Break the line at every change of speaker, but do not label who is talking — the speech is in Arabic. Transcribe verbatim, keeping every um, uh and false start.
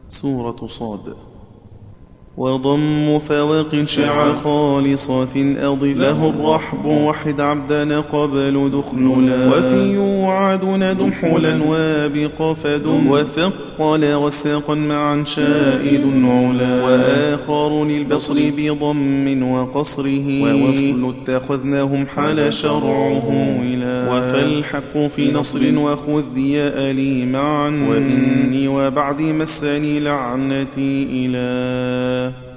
سورة صاد. وضم فواق شع خالصة أضف له الرحب وحد عبدنا قبل دخلنا وفي يوعد ندم حلا وابق فدم وثقل وساقا معا شائد علا وآخر للبصر بضم وقصره ووصل اتخذناهم حال شرعه ولا وفالحق في نصر وخذ يا ألي معا وإني وبعد مسني لعنتي إلى